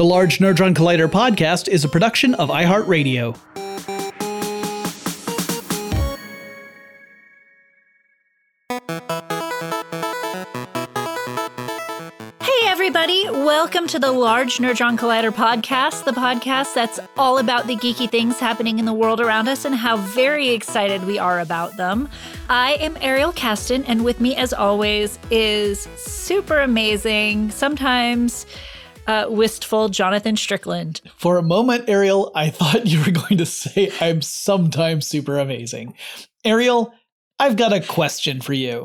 The Large Nerdron Collider podcast is a production of iHeartRadio. Hey everybody, welcome to the Large Nerdron Collider podcast, the podcast that's all about the geeky things happening in the world around us and how very excited we are about them. I am Ariel Caston, and with me as always is super amazing, sometimes wistful Jonathan Strickland. For a moment, Ariel, I thought you were going to say I'm sometimes super amazing. Ariel, I've got a question for you.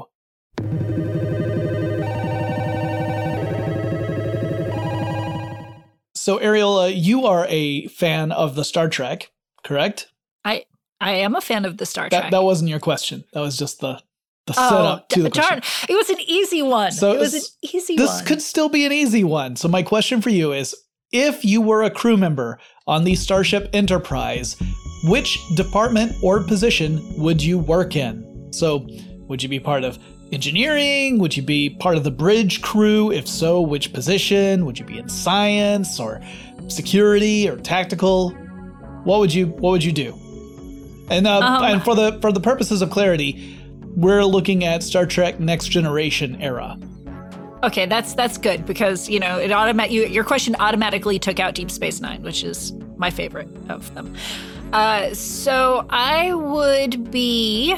So, Ariel, you are a fan of the Star Trek, correct? I am a fan of the Star Trek. That wasn't your question. That was just the setup to the question. It was an easy one. This could still be an easy one. So my question for you is, if you were a crew member on the Starship Enterprise, which department or position would you work in? So would you be part of engineering? Would you be part of the bridge crew? If so, which position? Would you be in science or security or tactical? What would you do? And for the purposes of clarity, we're looking at Star Trek Next Generation era. Okay, that's good because your question automatically took out Deep Space Nine, which is my favorite of them. So I'd be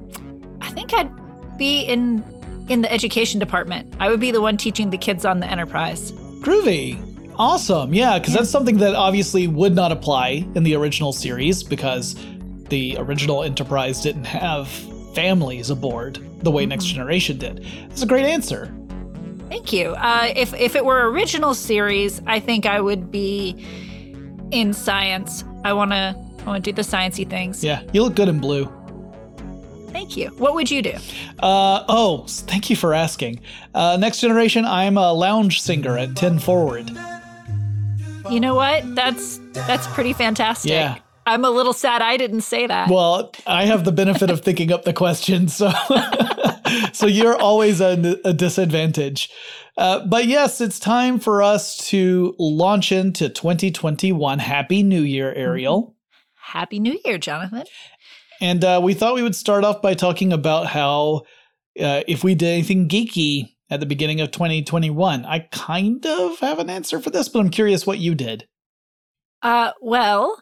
in the education department. I would be the one teaching the kids on the Enterprise. Groovy. Awesome. Yeah, because that's something that obviously would not apply in the original series because the original Enterprise didn't have families aboard the way Next Generation did. That's a great answer. Thank you. If it were original series, I think I would be in science. I want to do the sciencey things. Yeah, you look good in blue. Thank you. What would you do? Thank you for asking. Next Generation, I'm a lounge singer at 10 Forward. You know what? That's pretty fantastic. Yeah. I'm a little sad I didn't say that. Well, I have the benefit of thinking up the question, so so you're always a disadvantage. But yes, it's time for us to launch into 2021. Happy New Year, Ariel. Happy New Year, Jonathan. And we thought we would start off by talking about how if we did anything geeky at the beginning of 2021. I kind of have an answer for this, but I'm curious what you did. Well,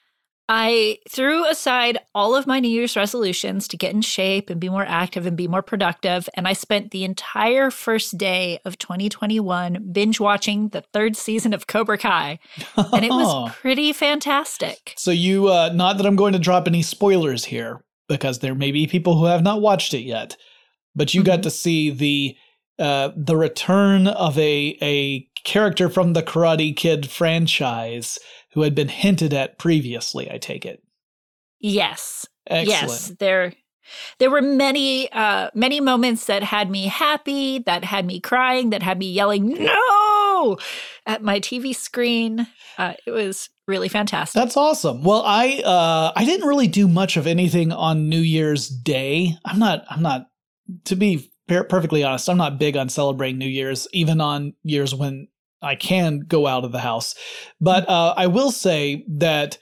I threw aside all of my New Year's resolutions to get in shape and be more active and be more productive. And I spent the entire first day of 2021 binge watching the third season of Cobra Kai. And it was pretty fantastic. So you, not that I'm going to drop any spoilers here, because there may be people who have not watched it yet, but you got to see the return of a character from the Karate Kid franchise who had been hinted at previously, I take it. Yes. Excellent. Yes. There were many moments that had me happy, that had me crying, that had me yelling, "No!" at my TV screen. It was really fantastic. That's awesome. Well, I didn't really do much of anything on New Year's Day. I'm not, to be perfectly honest, I'm not big on celebrating New Year's, even on years when I can go out of the house. But I will say that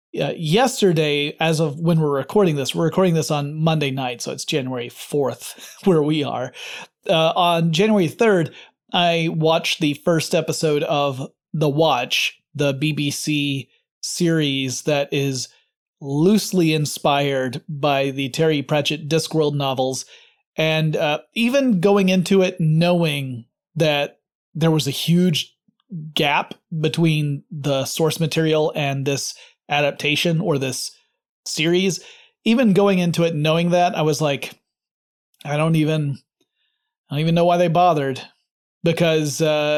yesterday, as of when we're recording this on Monday night, so it's January 4th where we are. On January 3rd, I watched the first episode of The Watch, the BBC series that is loosely inspired by the Terry Pratchett Discworld novels. And even going into it knowing that there was a huge gap between the source material and this adaptation or this series, even going into it knowing that, I was like, I don't even know why they bothered, because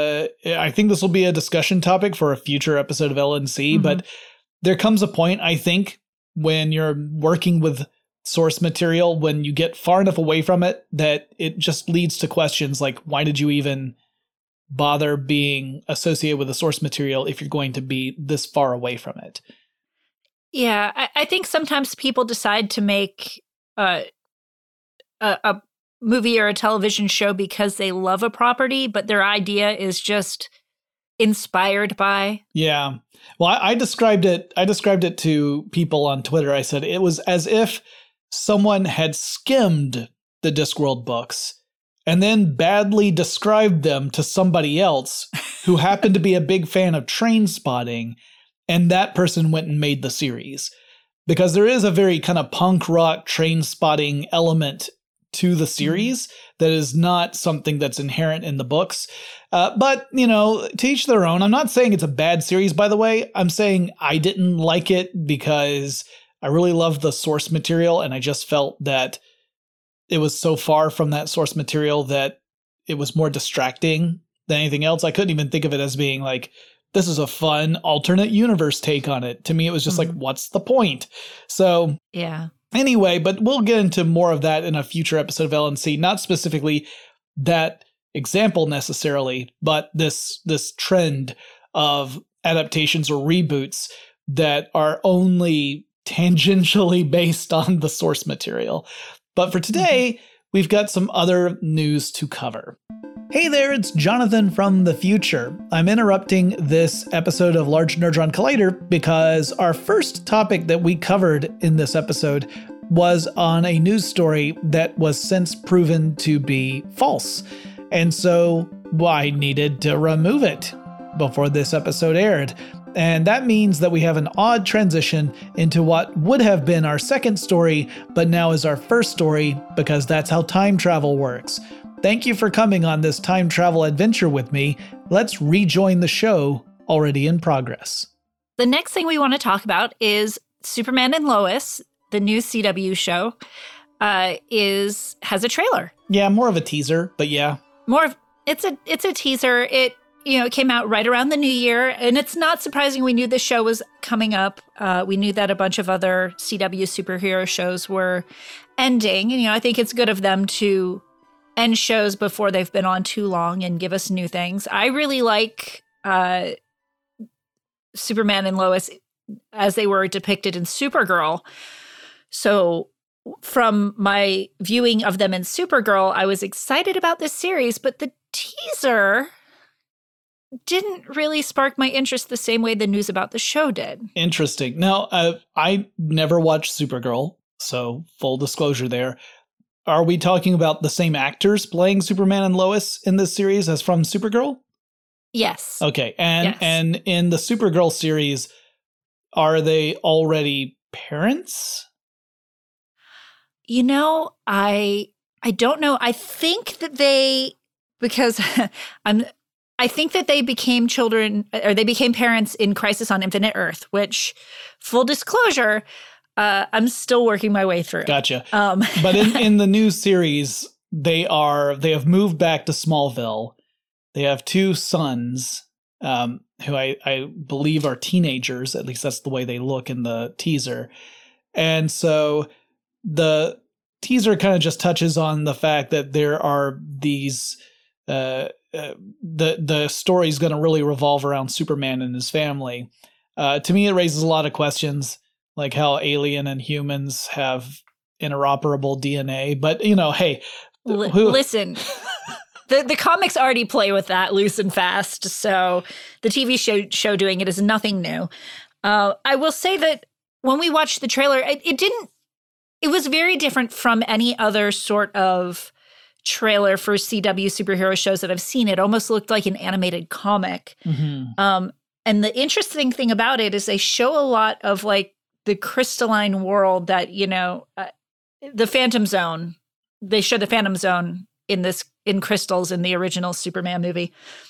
I think this will be a discussion topic for a future episode of LNC, but there comes a point, I think, when you're working with source material, when you get far enough away from it, that it just leads to questions like, why did you even bother being associated with the source material if you're going to be this far away from it? Yeah, I think sometimes people decide to make a movie or a television show because they love a property, but their idea is just inspired by. Yeah. Well, I described it to people on Twitter. I said it was as if someone had skimmed the Discworld books and then badly described them to somebody else who happened to be a big fan of Train Spotting, and that person went and made the series. Because there is a very kind of punk rock Train Spotting element to the series that is not something that's inherent in the books. But, to each their own. I'm not saying it's a bad series, by the way. I'm saying I didn't like it because I really loved the source material, and I just felt that it was so far from that source material that it was more distracting than anything else. I couldn't even think of it as being like, this is a fun alternate universe take on it. To me, it was just like, what's the point? So yeah. Anyway, but we'll get into more of that in a future episode of LNC. Not specifically that example necessarily, but this trend of adaptations or reboots that are only tangentially based on the source material. But for today, we've got some other news to cover. Hey there, it's Jonathan from the future. I'm interrupting this episode of Large Nerdron Collider because our first topic that we covered in this episode was on a news story that was since proven to be false. And so I needed to remove it before this episode aired. And that means that we have an odd transition into what would have been our second story, but now is our first story because that's how time travel works. Thank you for coming on this time travel adventure with me. Let's rejoin the show already in progress. The next thing we want to talk about is Superman and Lois, the new CW show, has a trailer. Yeah, more of a teaser, but yeah. It's a teaser. It came out right around the new year, and it's not surprising. We knew this show was coming up. We knew that a bunch of other CW superhero shows were ending. And, I think it's good of them to end shows before they've been on too long and give us new things. I really like Superman and Lois as they were depicted in Supergirl. So from my viewing of them in Supergirl, I was excited about this series, but the teaser didn't really spark my interest the same way the news about the show did. Interesting. Now, I never watched Supergirl, so full disclosure there. Are we talking about the same actors playing Superman and Lois in this series as from Supergirl? Yes. Okay. And in the Supergirl series, are they already parents? I don't know. I think that I think that they became children, or they became parents in Crisis on Infinite Earth, which, full disclosure, I'm still working my way through. Gotcha. But in the new series, they have moved back to Smallville. They have two sons, who I believe are teenagers. At least that's the way they look in the teaser. And so the teaser kind of just touches on the fact that there are these, the story's going to really revolve around Superman and his family. To me, it raises a lot of questions, like how alien and humans have interoperable DNA. But, hey. Listen, the comics already play with that loose and fast. So the TV show doing it is nothing new. I will say that when we watched the trailer, it was very different from any other sort of trailer for CW superhero shows that I've seen. It almost looked like an animated comic. Mm-hmm. And the interesting thing about it is they show a lot of like the crystalline world that, the Phantom Zone. They show the Phantom Zone in crystals in the original Superman movie.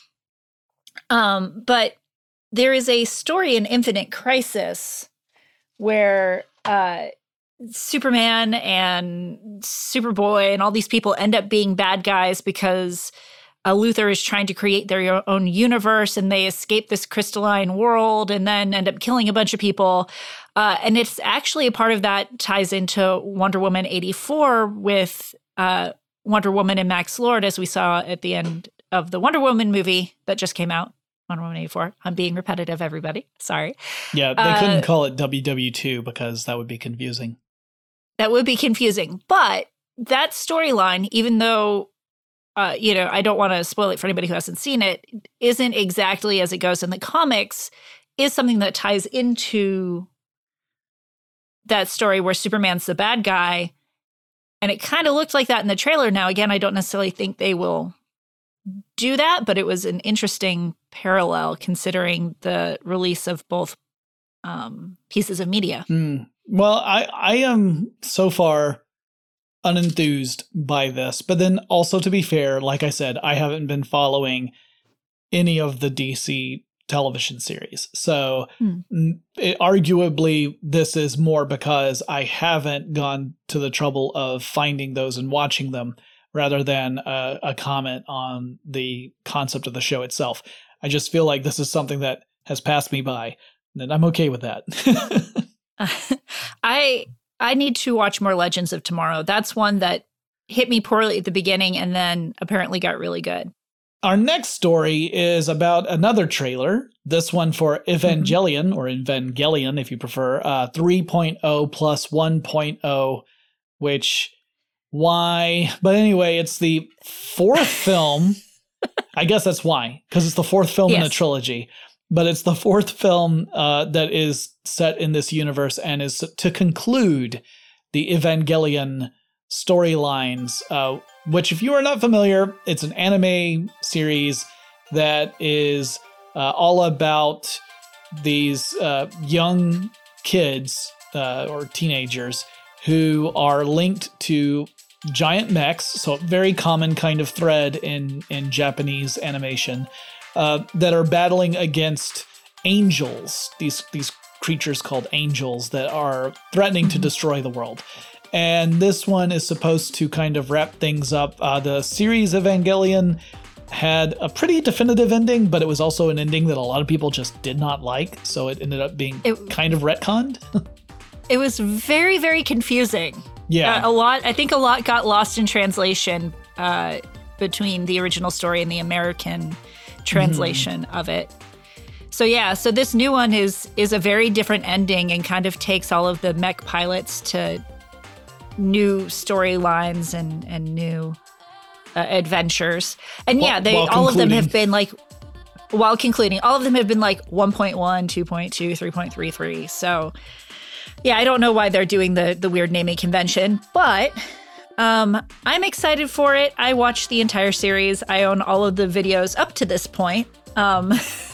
But there is a story in Infinite Crisis where Superman and Superboy and all these people end up being bad guys because Luthor is trying to create their own universe, and they escape this crystalline world and then end up killing a bunch of people. And it's actually a part of that ties into Wonder Woman 84 with Wonder Woman and Max Lord, as we saw at the end of the Wonder Woman movie that just came out. Wonder Woman 84. I'm being repetitive, everybody. Sorry. Yeah, they couldn't call it WW2 because that would be confusing. That would be confusing. But that storyline, even though I don't want to spoil it for anybody who hasn't seen it, isn't exactly as it goes in the comics, is something that ties into that story where Superman's the bad guy. And it kind of looked like that in the trailer. Now, again, I don't necessarily think they will do that, but it was an interesting parallel considering the release of both pieces of media. Well, I am so far unenthused by this, but then also, to be fair, like I said, I haven't been following any of the DC television series. So arguably this is more because I haven't gone to the trouble of finding those and watching them rather than a comment on the concept of the show itself. I just feel like this is something that has passed me by, and I'm okay with that. I need to watch more Legends of Tomorrow. That's one that hit me poorly at the beginning and then apparently got really good. Our next story is about another trailer, this one for Evangelion, or Evangelion if you prefer, 3.0 plus 1.0, which, why? But anyway, it's the fourth film. I guess that's why, because it's the fourth film in a trilogy. But it's the fourth film that is set in this universe and is to conclude the Evangelion storylines, which, if you are not familiar, it's an anime series that is all about these young kids or teenagers who are linked to giant mechs, so a very common kind of thread in Japanese animation, that are battling against angels, these creatures called angels that are threatening to destroy the world. And this one is supposed to kind of wrap things up. The series Evangelion had a pretty definitive ending, but it was also an ending that a lot of people just did not like, so it ended up being kind of retconned. It was very, very confusing. Yeah. I think a lot got lost in translation between the original story and the American translation of it. So this new one is a very different ending and kind of takes all of the mech pilots to new storylines and new adventures. And all of them have been like, while concluding, all of them have been like 1.1, 2.2, 3.33. So I don't know why they're doing the weird naming convention, but I'm excited for it. I watched the entire series. I own all of the videos up to this point. And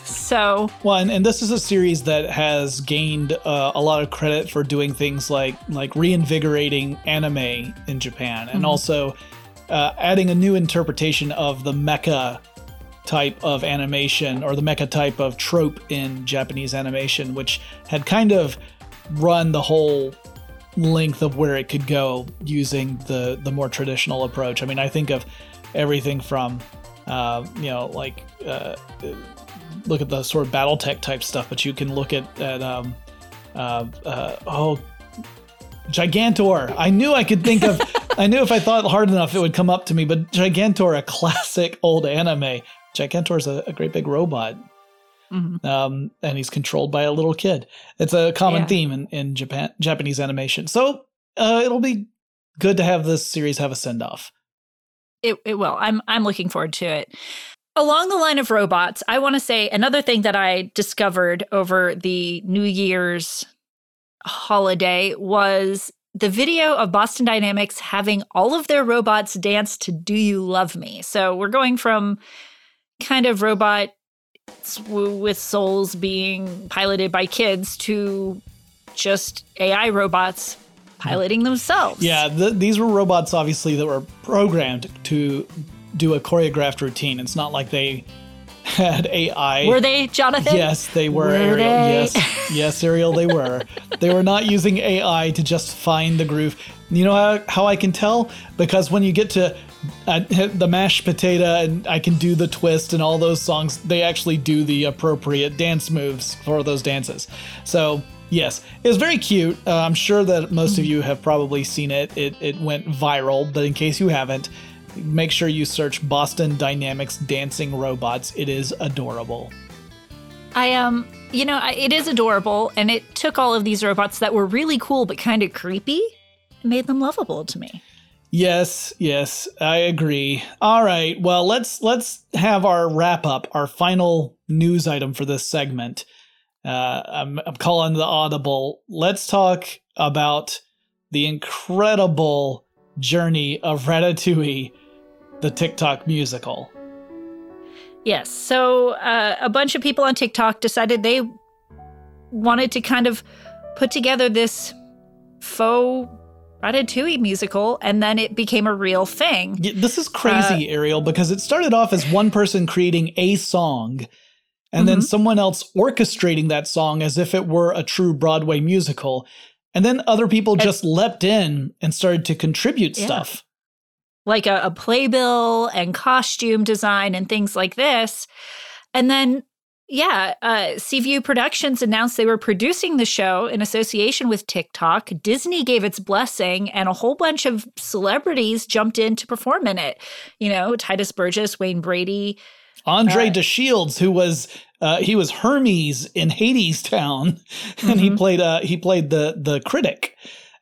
this is a series that has gained a lot of credit for doing things like reinvigorating anime in Japan, and also adding a new interpretation of the mecha type of animation, or the mecha type of trope in Japanese animation, which had kind of run the whole length of where it could go using the more traditional approach. I mean, I think of everything from look at the sort of BattleTech type stuff, but you can look at Gigantor. I knew if I thought hard enough it would come up to me, but Gigantor, a classic old anime. Gigantor's a great big robot. And he's controlled by a little kid. It's a common theme in Japanese animation. So it'll be good to have this series have a send-off. It will. I'm looking forward to it. Along the line of robots, I want to say another thing that I discovered over the New Year's holiday was the video of Boston Dynamics having all of their robots dance to Do You Love Me? So we're going from kind of robot with souls being piloted by kids to just AI robots piloting themselves. Yeah, these were robots, obviously, that were programmed to do a choreographed routine. It's not like they had AI. Were they, Jonathan? Yes, they were, Ariel. Yes, Ariel, they were. They were not using AI to just find the groove. You know how I can tell? Because when you get to the mashed potato and I Can Do the Twist and all those songs, they actually do the appropriate dance moves for those dances. So yes, it was very cute. I'm sure that most of you have probably seen it. It went viral, but in case you haven't, make sure you search Boston Dynamics dancing robots. It is adorable. It is adorable, and it took all of these robots that were really cool but kind of creepy and made them lovable to me. Yes, I agree. All right, well, let's have our wrap up, our final news item for this segment. I'm calling the audible. Let's talk about the incredible journey of Ratatouille, the TikTok musical. Yes, so a bunch of people on TikTok decided they wanted to kind of put together this faux Ratatouille musical, and then it became a real thing. Yeah, this is crazy, Ariel, because it started off as one person creating a song, and then someone else orchestrating that song as if it were a true Broadway musical. And then other people just leapt in and started to contribute stuff. Like a playbill and costume design and things like this. And then, Seaview Productions announced they were producing the show in association with TikTok. Disney gave its blessing, and a whole bunch of celebrities jumped in to perform in it. You know, Titus Burgess, Wayne Brady, Andre DeShields, who was he was Hermes in Hades Town, and he played the critic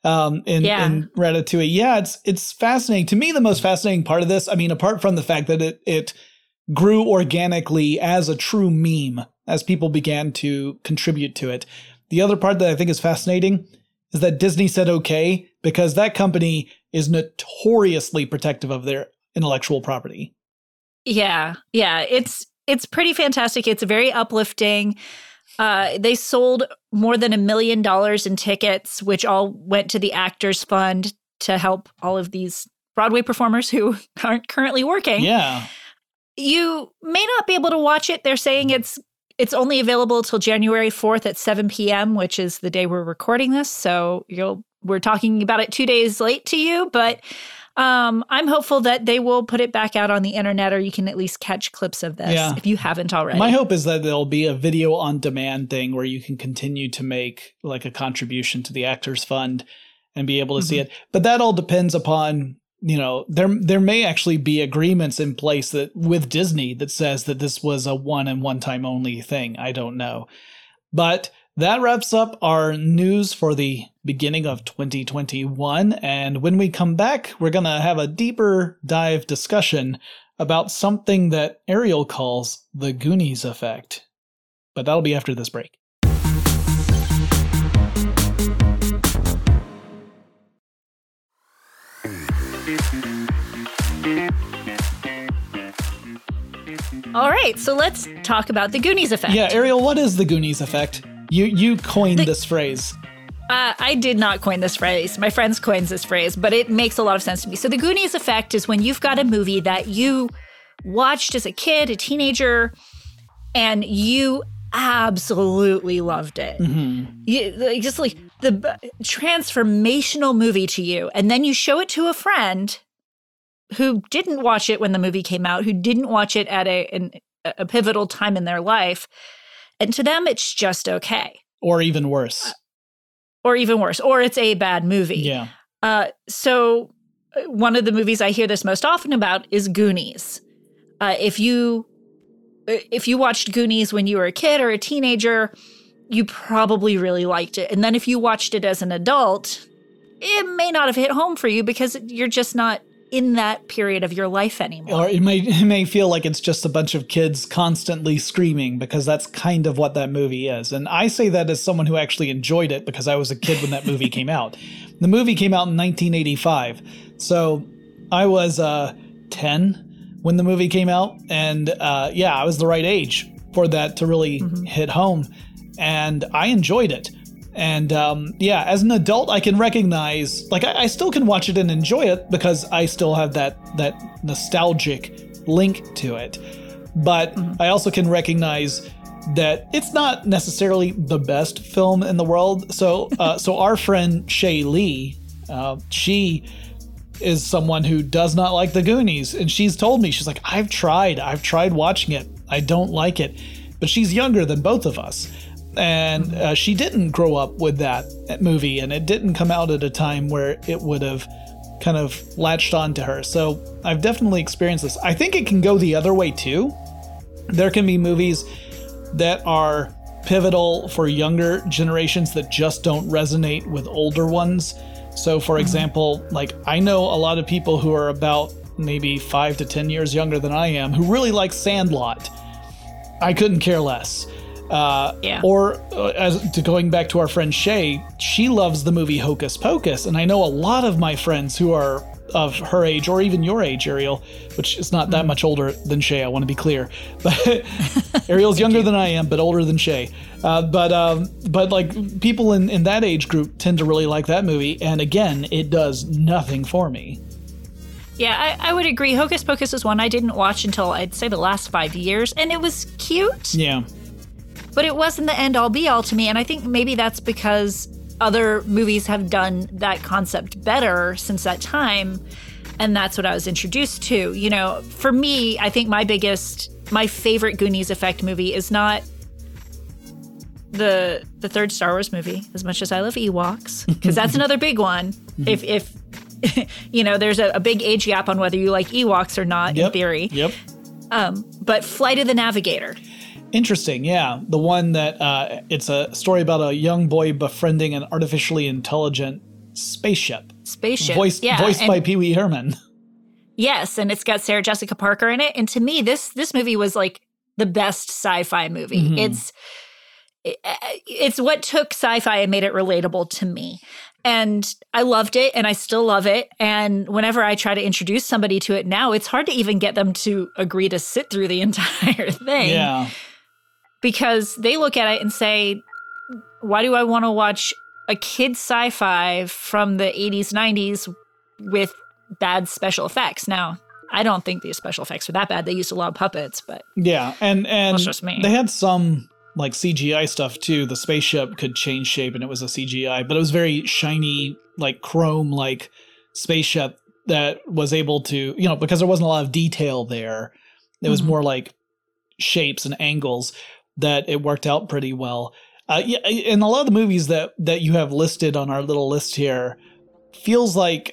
in Ratatouille. Yeah, it's fascinating. To me, the most fascinating part of this, I mean, apart from the fact that it grew organically as a true meme as people began to contribute to it. The other part that I think is fascinating is that Disney said okay, because that company is notoriously protective of their intellectual property. Yeah, it's pretty fantastic. It's very uplifting. They sold more than $1 million in tickets, which all went to the Actors Fund to help all of these Broadway performers who aren't currently working. Yeah. You may not be able to watch it. They're saying it's only available till January 4th at 7 p.m., which is the day we're recording this. So we're talking about it 2 days late to you, but I'm hopeful that they will put it back out on the internet, or you can at least catch clips of this if you haven't already. My hope is that there'll be a video on demand thing where you can continue to make like a contribution to the Actors Fund and be able to see it. But that all depends upon, there may actually be agreements in place that with Disney that says that this was a one time only thing. I don't know. But that wraps up our news for the beginning of 2021. And when we come back, we're going to have a deeper dive discussion about something that Ariel calls the Goonies effect. But that'll be after this break. All right, so let's talk about the Goonies effect. Yeah, Ariel, what is the Goonies effect? You coined this phrase. I did not coin this phrase. My friends coined this phrase, but it makes a lot of sense to me. So the Goonies effect is when you've got a movie that you watched as a kid, a teenager, and you absolutely loved it. Just like the transformational movie to you. And then you show it to a friend who didn't watch it when the movie came out, who didn't watch it at a pivotal time in their life. And to them, it's just okay. Or even worse. Or it's a bad movie. Yeah. So one of the movies I hear this most often about is Goonies. If you watched Goonies when you were a kid or a teenager, you probably really liked it. And then if you watched it as an adult, it may not have hit home for you because you're just not in that period of your life anymore. Or it may feel like it's just a bunch of kids constantly screaming, because that's kind of what that movie is. And I say that as someone who actually enjoyed it because I was a kid when that movie came out. The movie came out in 1985. So I was 10 when the movie came out. And I was the right age for that to really hit home. And I enjoyed it. And as an adult, I can recognize, like, I still can watch it and enjoy it because I still have that nostalgic link to it. But I also can recognize that it's not necessarily the best film in the world. So our friend Shay Lee, she is someone who does not like the Goonies. And she's told me, she's like, I've tried watching it. I don't like it. But she's younger than both of us. And she didn't grow up with that movie, and it didn't come out at a time where it would have kind of latched on to her. So I've definitely experienced this. I think it can go the other way too. There can be movies that are pivotal for younger generations that just don't resonate with older ones. So, for example, like I know a lot of people who are about maybe 5 to 10 years younger than I am who really like Sandlot. I couldn't care less. Or going back to our friend Shay, she loves the movie Hocus Pocus, and I know a lot of my friends who are of her age or even your age, Ariel, which is not that much older than Shay. I want to be clear, but Ariel's younger than I am, but older than Shay. But like people in that age group tend to really like that movie, and again, it does nothing for me. Yeah, I would agree. Hocus Pocus is one I didn't watch until I'd say the last 5 years, and it was cute. Yeah. But it wasn't the end-all be-all to me, and I think maybe that's because other movies have done that concept better since that time, and that's what I was introduced to. You know, for me, I think my favorite Goonies effect movie is not the third Star Wars movie, as much as I love Ewoks, because that's another big one. If you know, there's a big age gap on whether you like Ewoks or not, in theory. Yep. But Flight of the Navigator. Interesting, yeah. The one that it's a story about a young boy befriending an artificially intelligent spaceship. Voiced by Pee Wee Herman. Yes, and it's got Sarah Jessica Parker in it. And to me, this movie was like the best sci-fi movie. Mm-hmm. It's what took sci-fi and made it relatable to me. And I loved it, and I still love it. And whenever I try to introduce somebody to it now, it's hard to even get them to agree to sit through the entire thing. Yeah. Because they look at it and say, why do I want to watch a kid's sci-fi from the 80s, 90s with bad special effects? Now, I don't think the special effects were that bad. They used a lot of puppets, but yeah, and that's just me. They had some like CGI stuff too. The spaceship could change shape and it was a CGI, but it was very shiny, like chrome like spaceship that was able to, you know, because there wasn't a lot of detail there. It was more like shapes and angles that it worked out pretty well. Yeah, and a lot of the movies that you have listed on our little list here feels like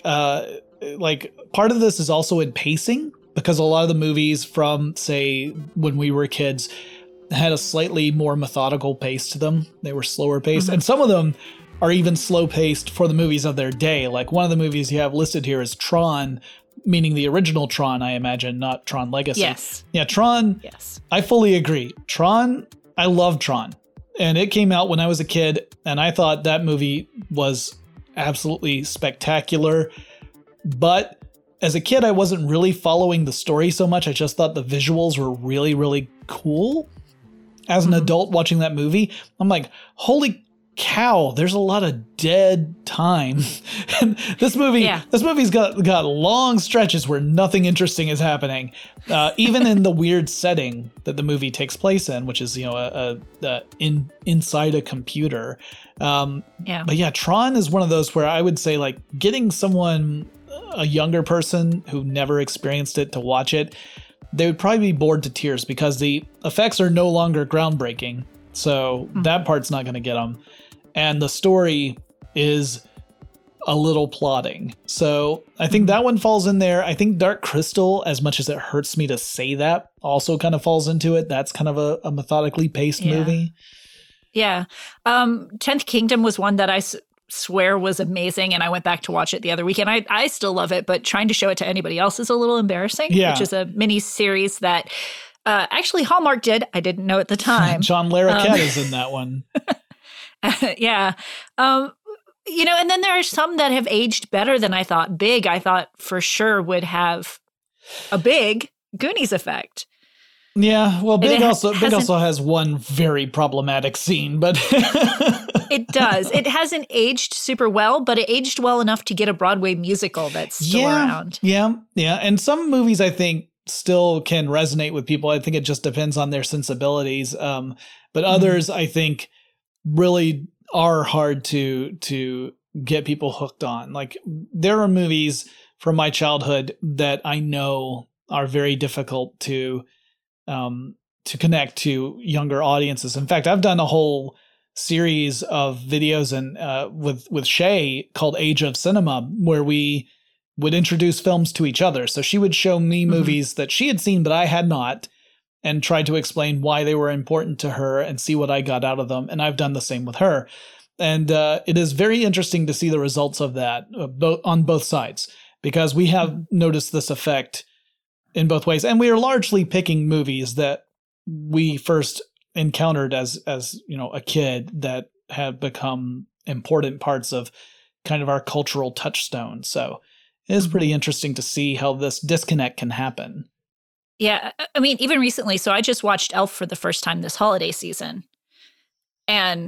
part of this is also in pacing, because a lot of the movies from, say, when we were kids had a slightly more methodical pace to them. They were slower paced, and some of them are even slow paced for the movies of their day. Like one of the movies you have listed here is Tron, meaning the original Tron, I imagine, not Tron Legacy. Yes. Yeah, Tron. Yes. I fully agree. Tron, I love Tron. And it came out when I was a kid, and I thought that movie was absolutely spectacular. But as a kid, I wasn't really following the story so much. I just thought the visuals were really, really cool. As an adult watching that movie, I'm like, holy cow, there's a lot of dead time. And this movie's got long stretches where nothing interesting is happening, even in the weird setting that the movie takes place in, which is, you know, inside a computer. But yeah, Tron is one of those where I would say, like, getting someone, a younger person who never experienced it, to watch it, they would probably be bored to tears because the effects are no longer groundbreaking. So that part's not going to get them. And the story is a little plodding. So I think that one falls in there. I think Dark Crystal, as much as it hurts me to say that, also kind of falls into it. That's kind of a methodically paced movie. Yeah. 10th Kingdom was one that I swear was amazing, and I went back to watch it the other week, and I still love it, but trying to show it to anybody else is a little embarrassing, which is a mini series that actually Hallmark did. I didn't know at the time. John Larroquette is in that one. Yeah. You know, and then there are some that have aged better than I thought. Big, I thought for sure would have a big Goonies effect. Yeah, well, Big also has one very problematic scene, but it does. It hasn't aged super well, but it aged well enough to get a Broadway musical that's still around. Yeah. And some movies, I think, still can resonate with people. I think it just depends on their sensibilities. But others, I think, really are hard to get people hooked on. Like, there are movies from my childhood that I know are very difficult to connect to younger audiences. In fact, I've done a whole series of videos with Shay called Age of Cinema, where we would introduce films to each other. So she would show me movies that she had seen but I had not, and try to explain why they were important to her and see what I got out of them. And I've done the same with her. And it is very interesting to see the results of that on both sides, because we have noticed this effect in both ways. And we are largely picking movies that we first encountered as a kid that have become important parts of kind of our cultural touchstone. So it is pretty interesting to see how this disconnect can happen. Yeah. I mean, even recently, so I just watched Elf for the first time this holiday season. And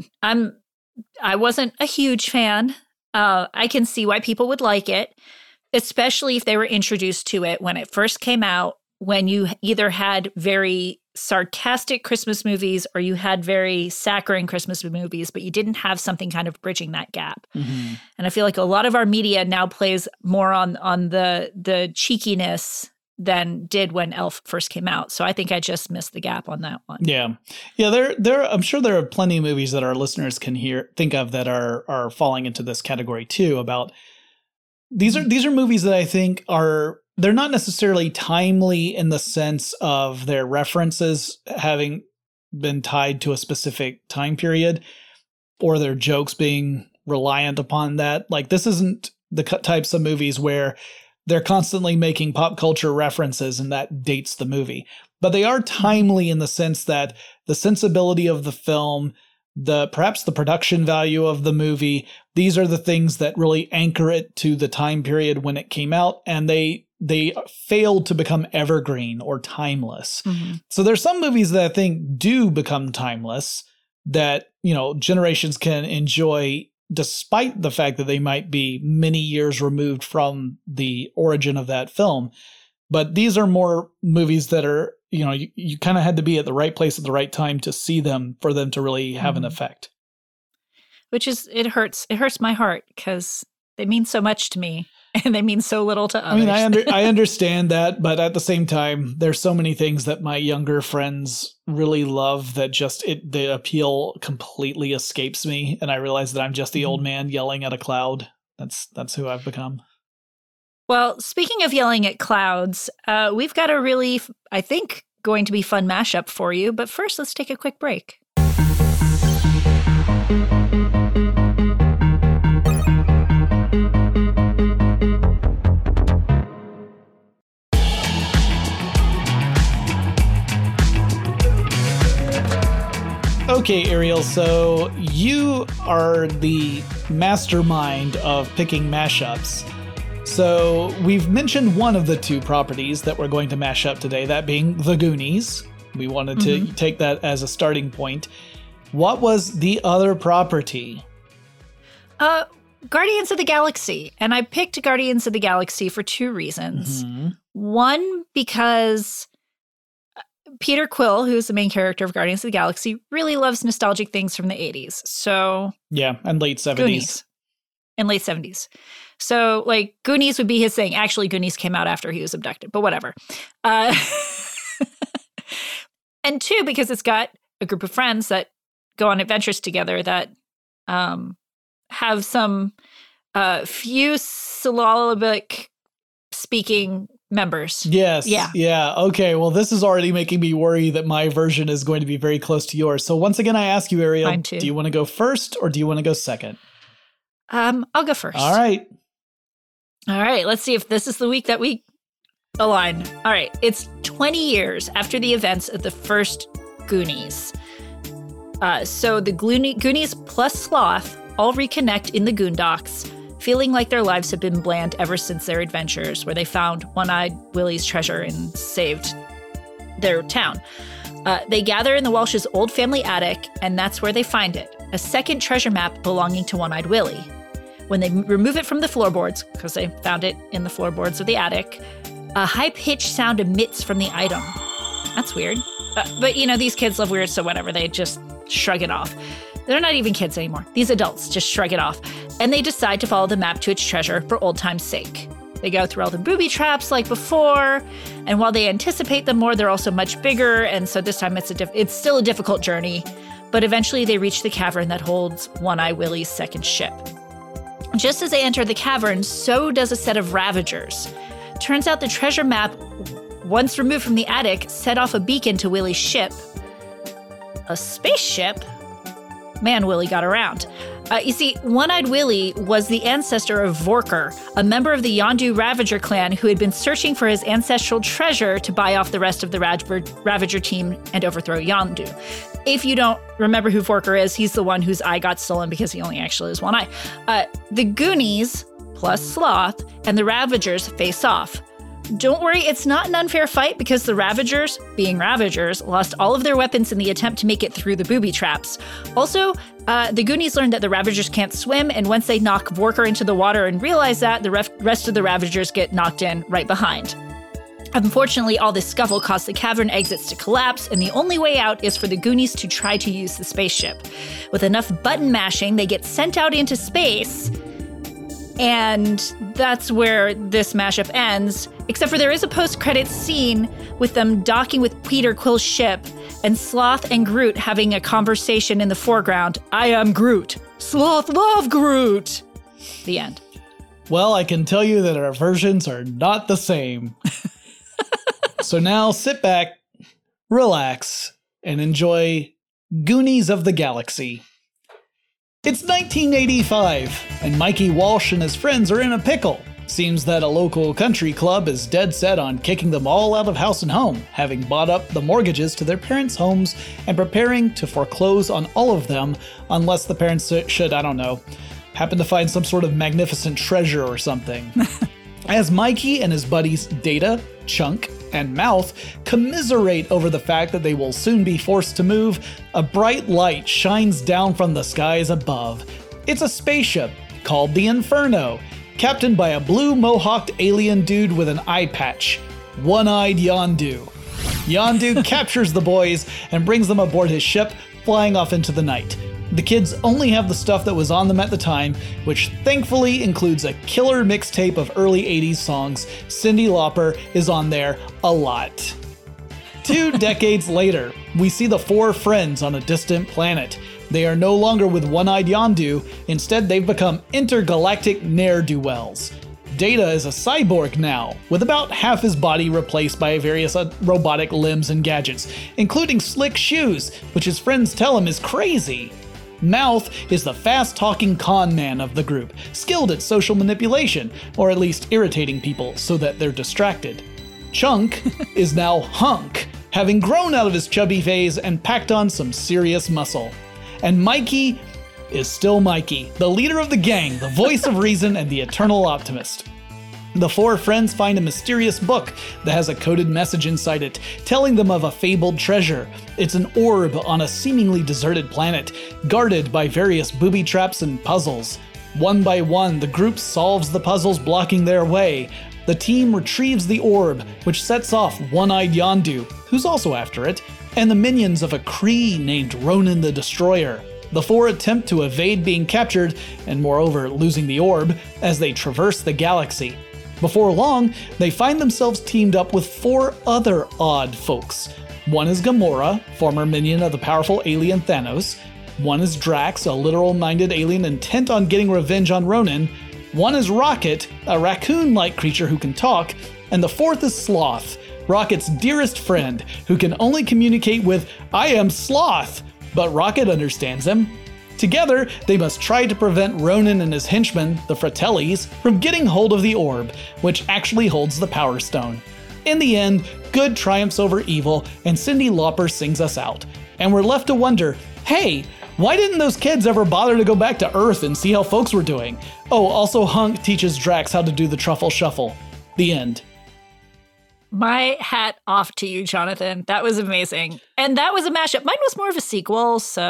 I wasn't a huge fan. I can see why people would like it, especially if they were introduced to it when it first came out, when you either had very sarcastic Christmas movies or you had very saccharine Christmas movies, but you didn't have something kind of bridging that gap. Mm-hmm. And I feel like a lot of our media now plays more on the cheekiness than did when Elf first came out. So I think I just missed the gap on that one. Yeah. There. I'm sure there are plenty of movies that our listeners can think of that are falling into this category too. About these are movies that I think they're not necessarily timely in the sense of their references having been tied to a specific time period or their jokes being reliant upon that. Like, this isn't the types of movies where they're constantly making pop culture references and that dates the movie. But they are timely in the sense that the sensibility of the film, perhaps the production value of the movie, these are the things that really anchor it to the time period when it came out, and they failed to become evergreen or timeless. Mm-hmm. So there's some movies that I think do become timeless that, generations can enjoy despite the fact that they might be many years removed from the origin of that film. But these are more movies that are, you kind of had to be at the right place at the right time to see them for them to really have an effect. Which is, it hurts my heart because they mean so much to me and they mean so little to others. I mean, I understand that, but at the same time, there's so many things that my younger friends really love that the appeal completely escapes me. And I realize that I'm just the old man yelling at a cloud. That's who I've become. Well, speaking of yelling at clouds, we've got a really, I think, going to be fun mashup for you. But first, let's take a quick break. Okay, Ariel, so you are the mastermind of picking mashups. So we've mentioned one of the two properties that we're going to mash up today, that being The Goonies. We wanted to take that as a starting point. What was the other property? Guardians of the Galaxy. And I picked Guardians of the Galaxy for two reasons. Mm-hmm. One, because Peter Quill, who's the main character of Guardians of the Galaxy, really loves nostalgic things from the 80s. So yeah, and late 70s. Goonies. And late 70s. So, like, Goonies would be his thing. Actually, Goonies came out after he was abducted, but whatever. And two, because it's got a group of friends that go on adventures together that have some few syllabic speaking members. Yes. Yeah. Okay. Well, this is already making me worry that my version is going to be very close to yours. So once again, I ask you, Ariel, do you want to go first or do you want to go second? I'll go first. All right. Let's see if this is the week that we align. All right. It's 20 years after the events of the first Goonies. So the Goonies plus Sloth all reconnect in the Goondocks, feeling like their lives have been bland ever since their adventures, where they found One-Eyed Willie's treasure and saved their town. They gather in the Walsh's old family attic, and that's where they find it, a second treasure map belonging to One-Eyed Willie. When they remove it from the floorboards, because they found it in the floorboards of the attic, a high-pitched sound emits from the item. That's weird. But these kids love weird, so whatever. They just shrug it off. They're not even kids anymore. These adults just shrug it off. And they decide to follow the map to its treasure for old time's sake. They go through all the booby traps like before, and while they anticipate them more, they're also much bigger, and so this time it's still a difficult journey. But eventually they reach the cavern that holds One-Eye Willie's second ship. Just as they enter the cavern, so does a set of Ravagers. Turns out the treasure map, once removed from the attic, set off a beacon to Willie's ship. A spaceship? Man, Willie got around. You see, One-Eyed Willie was the ancestor of Vorkr, a member of the Yondu Ravager clan who had been searching for his ancestral treasure to buy off the rest of the Ravager team and overthrow Yondu. If you don't remember who Vorkr is, he's the one whose eye got stolen because he only actually has one eye. The Goonies, plus Sloth, and the Ravagers face off. Don't worry, it's not an unfair fight because the Ravagers, being Ravagers, lost all of their weapons in the attempt to make it through the booby traps. Also, the Goonies learned that the Ravagers can't swim, and once they knock Vorkr into the water and realize that, the rest of the Ravagers get knocked in right behind. Unfortunately, all this scuffle caused the cavern exits to collapse, and the only way out is for the Goonies to try to use the spaceship. With enough button mashing, they get sent out into space, and that's where this mashup ends, except for there is a post-credits scene with them docking with Peter Quill's ship and Sloth and Groot having a conversation in the foreground. I am Groot. Sloth love Groot. The end. Well, I can tell you that our versions are not the same. So now sit back, relax, and enjoy Goonies of the Galaxy. It's 1985, and Mikey Walsh and his friends are in a pickle. Seems that a local country club is dead set on kicking them all out of house and home, having bought up the mortgages to their parents' homes and preparing to foreclose on all of them unless the parents should, I don't know, happen to find some sort of magnificent treasure or something. As Mikey and his buddies Data, Chunk, and Mouth commiserate over the fact that they will soon be forced to move, a bright light shines down from the skies above. It's a spaceship called the Inferno, captained by a blue mohawked alien dude with an eye patch, One-Eyed Yondu. Yondu captures the boys and brings them aboard his ship, flying off into the night. The kids only have the stuff that was on them at the time, which thankfully includes a killer mixtape of early 80s songs. Cyndi Lauper is on there a lot. 2 decades later, we see the 4 friends on a distant planet. They are no longer with One-Eyed Yondu, instead they've become intergalactic ne'er-do-wells. Data is a cyborg now, with about half his body replaced by various robotic limbs and gadgets, including slick shoes, which his friends tell him is crazy. Mouth is the fast-talking con man of the group, skilled at social manipulation, or at least irritating people so that they're distracted. Chunk is now Hunk, having grown out of his chubby phase and packed on some serious muscle. And Mikey is still Mikey, the leader of the gang, the voice of reason, and the eternal optimist. The 4 friends find a mysterious book that has a coded message inside it, telling them of a fabled treasure. It's an orb on a seemingly deserted planet, guarded by various booby traps and puzzles. One by one, the group solves the puzzles blocking their way. The team retrieves the orb, which sets off One-Eyed Yondu, who's also after it, and the minions of a Kree named Ronan the Destroyer. The 4 attempt to evade being captured, and moreover losing the orb, as they traverse the galaxy. Before long, they find themselves teamed up with 4 other odd folks. One is Gamora, former minion of the powerful alien Thanos. One is Drax, a literal-minded alien intent on getting revenge on Ronan. One is Rocket, a raccoon-like creature who can talk. And the 4th is Sloth, Rocket's dearest friend, who can only communicate with, "I am Sloth," but Rocket understands him. Together, they must try to prevent Ronan and his henchmen, the Fratellis, from getting hold of the orb, which actually holds the Power Stone. In the end, good triumphs over evil, and Cyndi Lauper sings us out. And we're left to wonder, hey, why didn't those kids ever bother to go back to Earth and see how folks were doing? Oh, also Hunk teaches Drax how to do the truffle shuffle. The end. My hat off to you, Jonathan. That was amazing. And that was a mashup. Mine was more of a sequel, so.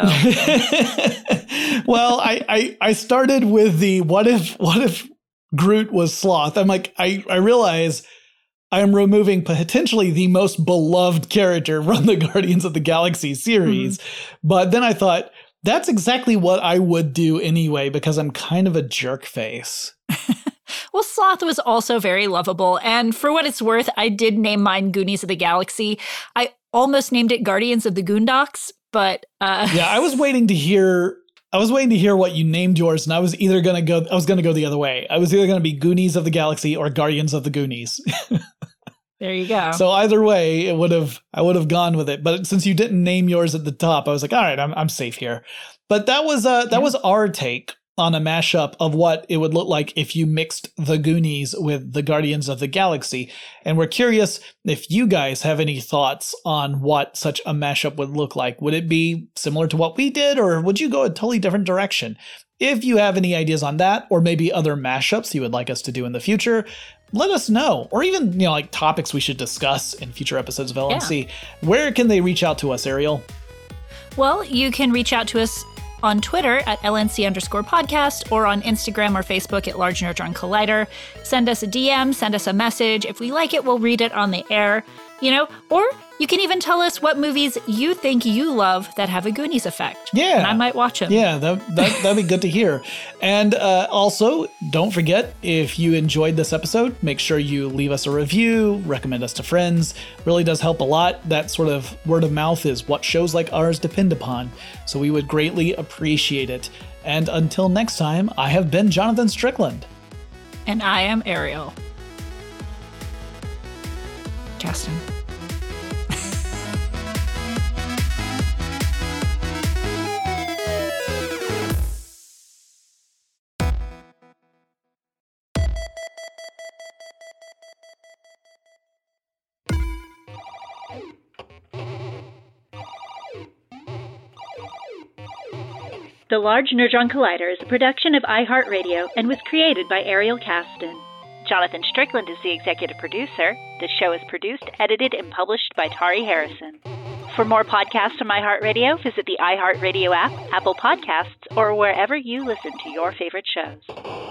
Well, I started with the what if Groot was Sloth? I'm like, I realize I am removing potentially the most beloved character from the Guardians of the Galaxy series. But then I thought, that's exactly what I would do anyway, because I'm kind of a jerk face. Well, Sloth was also very lovable, and for what it's worth, I did name mine Goonies of the Galaxy. I almost named it Guardians of the Goondocks, but yeah, I was waiting to hear what you named yours, and I was gonna go the other way. I was either gonna be Goonies of the Galaxy or Guardians of the Goonies. There you go. So either way, I would have gone with it. But since you didn't name yours at the top, I was like, all right, I'm safe here. But that was our take on a mashup of what it would look like if you mixed the Goonies with the Guardians of the Galaxy. And we're curious if you guys have any thoughts on what such a mashup would look like. Would it be similar to what we did, or would you go a totally different direction? If you have any ideas on that, or maybe other mashups you would like us to do in the future, let us know. Or even, like topics we should discuss in future episodes of LNC. Yeah. Where can they reach out to us, Ariel? Well, you can reach out to us on Twitter at LNC_podcast, or on Instagram or Facebook at Large Nerdron Collider. Send us a DM, send us a message. If we like it, we'll read it on the air, or you can even tell us what movies you think you love that have a Goonies effect. Yeah. And I might watch them. Yeah, that'd be good to hear. And also, don't forget, if you enjoyed this episode, make sure you leave us a review, recommend us to friends. Really does help a lot. That sort of word of mouth is what shows like ours depend upon. So we would greatly appreciate it. And until next time, I have been Jonathan Strickland. And I am Ariel. Justin. The Large Nerdron Collider is a production of iHeartRadio and was created by Ariel Caston. Jonathan Strickland is the executive producer. The show is produced, edited, and published by Tari Harrison. For more podcasts from iHeartRadio, visit the iHeartRadio app, Apple Podcasts, or wherever you listen to your favorite shows.